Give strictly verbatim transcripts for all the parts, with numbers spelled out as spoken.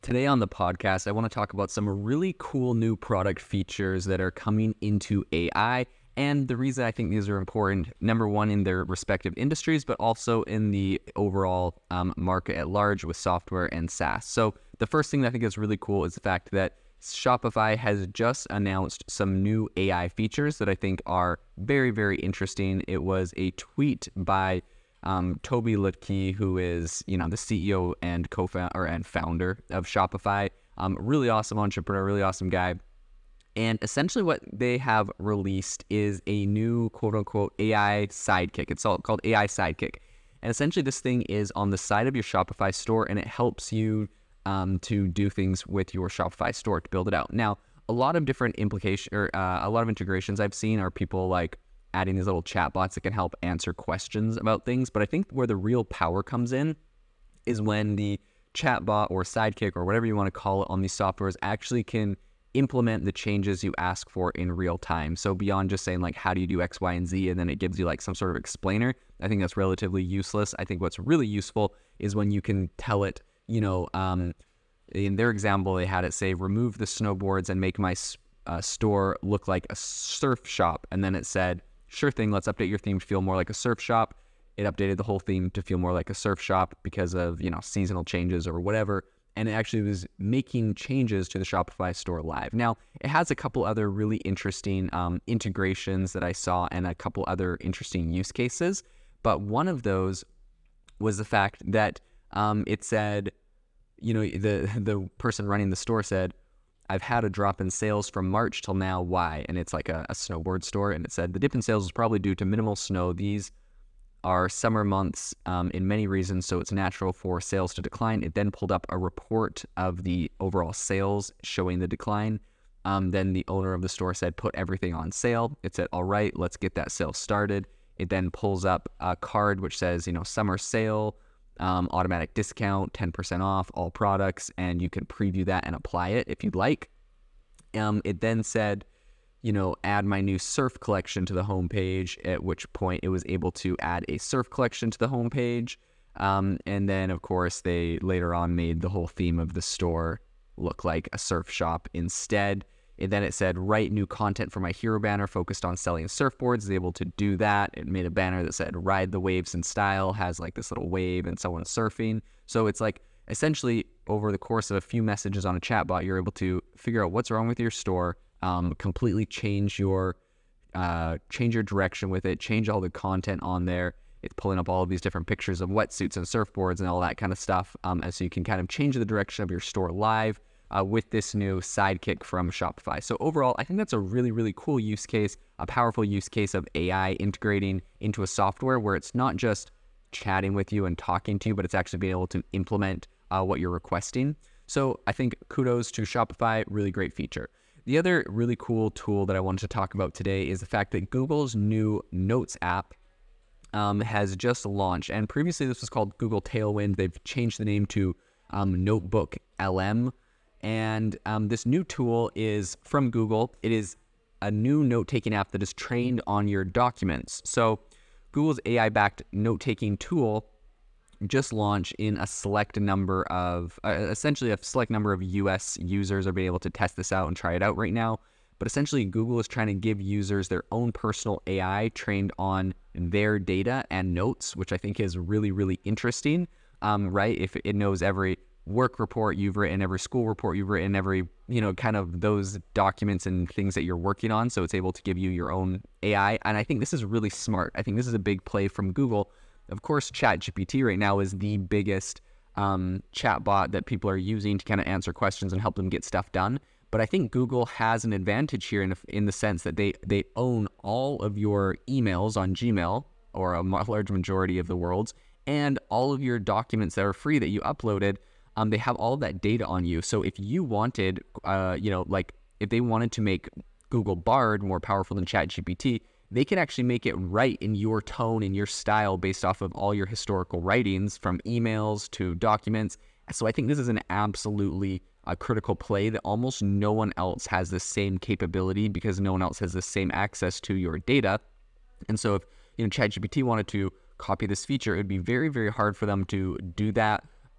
Today on the podcast, I want to talk about some really cool new product features that are coming into A I. And the reason I think these are important, number one, in their respective industries, but also in the overall um, market at large with software and SaaS. So the first thing that I think is really cool is the fact that Shopify has just announced some new A I features that I think are very, very interesting. It was a tweet by Um, Toby Lutke, who is, you know, the C E O and co-founder and founder of Shopify, um, really awesome entrepreneur, really awesome guy. And essentially what they have released is a new quote unquote A I sidekick. It's all called A I Sidekick. And essentially this thing is on the side of your Shopify store and it helps you um, to do things with your Shopify store to build it out. Now, a lot of different implication or uh, a lot of integrations I've seen are people like adding these little chatbots that can help answer questions about things. But I think where the real power comes in is when the chatbot or sidekick or whatever you want to call it on these softwares actually can implement the changes you ask for in real time. So beyond just saying like, how do you do X, Y, and Z, and then it gives you like some sort of explainer, I think that's relatively useless. I think what's really useful is when you can tell it, you know, um, in their example, they had it say, remove the snowboards and make my uh, store look like a surf shop. And then it said, sure thing, let's update your theme to feel more like a surf shop. It updated the whole theme to feel more like a surf shop because of, you know, seasonal changes or whatever. And it actually was making changes to the Shopify store live. Now, it has a couple other really interesting um, integrations that I saw and a couple other interesting use cases. But one of those was the fact that um, it said, you know, the the person running the store said, I've had a drop in sales from March till now. Why? And it's like a, a snowboard store. And it said the dip in sales is probably due to minimal snow. These are summer months um, in many reasons, so it's natural for sales to decline. It then pulled up a report of the overall sales showing the decline. Um, then the owner of the store said, put everything on sale. It said, all right, let's get that sale started. It then pulls up a card which says, you know, summer sale, Um, automatic discount, ten percent off all products, and you can preview that and apply it if you'd like. Um, it then said, you know, add my new surf collection to the homepage, at which point it was able to add a surf collection to the homepage. Um, and then, of course, they later on made the whole theme of the store look like a surf shop instead. And then it said, write new content for my hero banner focused on selling surfboards. It's able to do that. It made a banner that said, ride the waves in style, has like this little wave and someone surfing. So it's like essentially over the course of a few messages on a chatbot, you're able to figure out what's wrong with your store, um, completely change your, uh, change your direction with it, change all the content on there. It's pulling up all of these different pictures of wetsuits and surfboards and all that kind of stuff. Um, and so you can kind of change the direction of your store live. Uh, with this new sidekick from Shopify. So overall, I think that's a really, really cool use case, a powerful use case of A I integrating into a software where it's not just chatting with you and talking to you, but it's actually being able to implement uh, what you're requesting. So I think kudos to Shopify, really great feature. The other really cool tool that I wanted to talk about today is the fact that Google's new Notes app um, has just launched. And previously this was called Google Tailwind. They've changed the name to um, Notebook L M. And um, this new tool is from Google. It is a new note-taking app that is trained on your documents. So Google's A I-backed note-taking tool just launched in a select number of, uh, essentially a select number of U S users are being able to test this out and try it out right now. But essentially Google is trying to give users their own personal A I trained on their data and notes, which I think is really, really interesting, um, right? If it knows every work report you've written, every school report you've written, every, you know, kind of those documents and things that you're working on. So it's able to give you your own A I. And I think this is really smart. I think this is a big play from Google. Of course, ChatGPT right now is the biggest um, chatbot that people are using to kind of answer questions and help them get stuff done. But I think Google has an advantage here in, in the sense that they, they own all of your emails on Gmail, or a large majority of the world's, and all of your documents that are free that you uploaded. Um, they have all of that data on you. So if you wanted, uh, you know, like if they wanted to make Google Bard more powerful than ChatGPT, they can actually make it right in your tone and your style based off of all your historical writings from emails to documents. So I think this is an absolutely uh, critical play that almost no one else has the same capability because no one else has the same access to your data. And so if, you know, ChatGPT wanted to copy this feature, it would be very, very hard for them to do that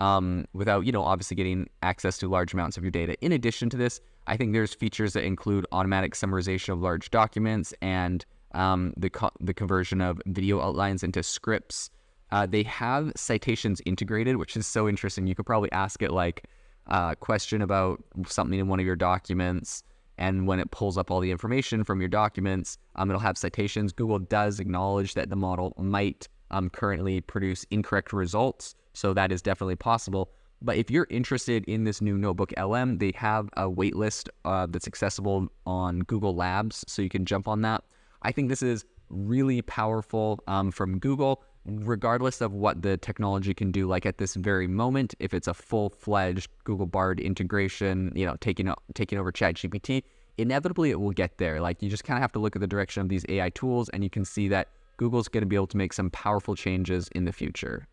um, without, you know, obviously getting access to large amounts of your data. In addition to this, I think there's features that include automatic summarization of large documents and um, the, co the conversion of video outlines into scripts. Uh, they have citations integrated, which is so interesting. You could probably ask it like a question about something in one of your documents, and when it pulls up all the information from your documents, um, it'll have citations. Google does acknowledge that the model might um, currently produce incorrect results, so that is definitely possible. But if you're interested in this new Notebook L M, they have a waitlist uh, that's accessible on Google Labs, so you can jump on that. I think this is really powerful um, from Google, regardless of what the technology can do. Like at this very moment, if it's a full-fledged Google Bard integration, you know, taking taking over ChatGPT, inevitably it will get there. Like you just kind of have to look at the direction of these A I tools, and you can see that Google's going to be able to make some powerful changes in the future.